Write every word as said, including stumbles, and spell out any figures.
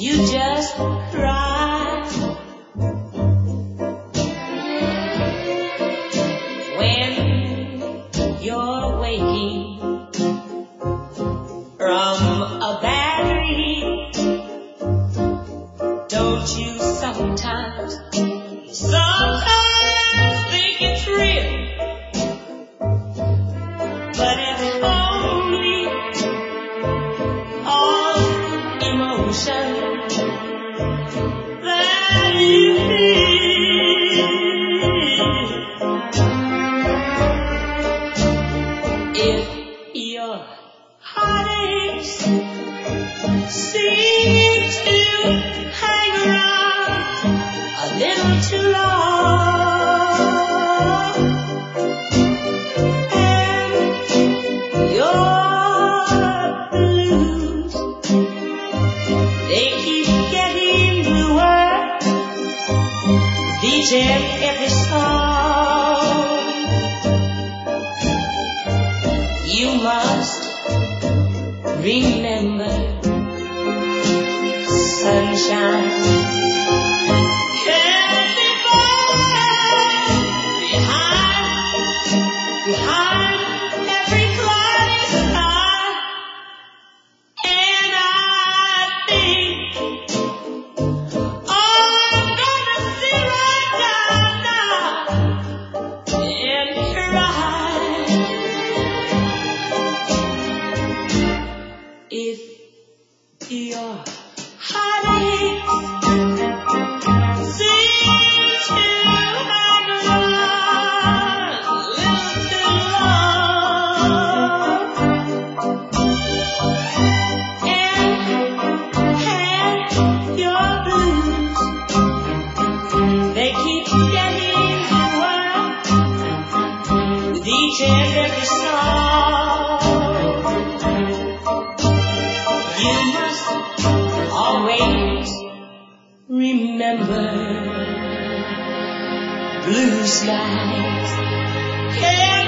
you just cry. When you're waking from a bad dream, don't you sometimes, sometimes think it's real? But it's only all emotion that you feel. If your heartaches seem to hang around a little too long, and your blues, they keep getting worse each and every song, you must remember, sunshine can be found behind, behind every cloudy sky. And I think all I'm gonna see right now, now in your eyes, if your heartache seems to hang around a little too long, and, and your blues, they keep getting worse with each and every song, you must always remember, blue skies can